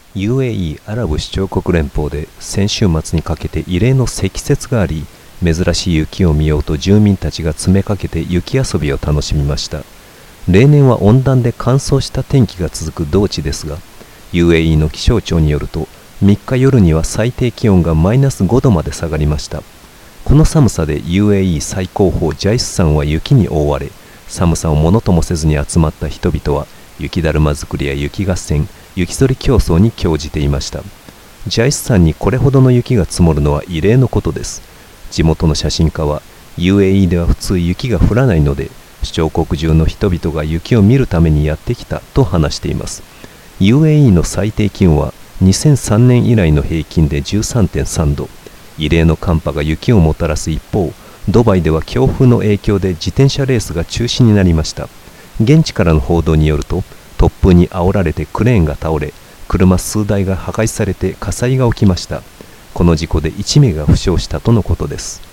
UAE アラブ首長国連邦で先週末にかけて異例の積雪があり、珍しい雪を見ようと住民たちが詰めかけて雪遊びを楽しみました。例年は温暖で乾燥した天気が続く同地ですが、 UAE の気象庁によると3日夜には最低気温がマイナス5度まで下がりました。この寒さで UAE 最高峰ジャイス山は雪に覆われ、寒さをものともせずに集まった人々は雪だるま作りや雪合戦、雪ぞり競争に興じていました。ジャイス山にこれほどの雪が積もるのは異例のことです。地元の写真家は、 UAE では普通雪が降らないので、首長国中の人々が雪を見るためにやってきたと話しています。 UAE の最低気温は2003年以来の平均で 13.3 度。異例の寒波が雪をもたらす一方、ドバイでは強風の影響で自転車レースが中止になりました。現地からの報道によると、突風に煽られてクレーンが倒れ、車数台が破壊されて火災が起きました。この事故で1名が負傷したとのことです。